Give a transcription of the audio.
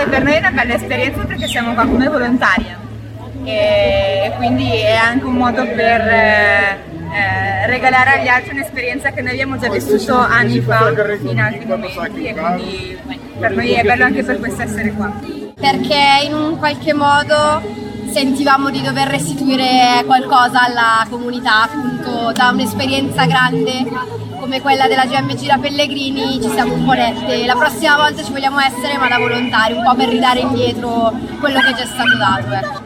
per noi è una bella esperienza perché siamo qua come volontarie e quindi è anche un modo per regalare agli altri un'esperienza che noi abbiamo già vissuto anni fa in altri momenti e quindi per noi è bello anche per questo essere qua. Perché in un qualche modo sentivamo di dover restituire qualcosa alla comunità, appunto da un'esperienza grande come quella della GM Gira Pellegrini ci siamo un po' dette la prossima volta ci vogliamo essere ma da volontari, un po' per ridare indietro quello che ci è stato dato.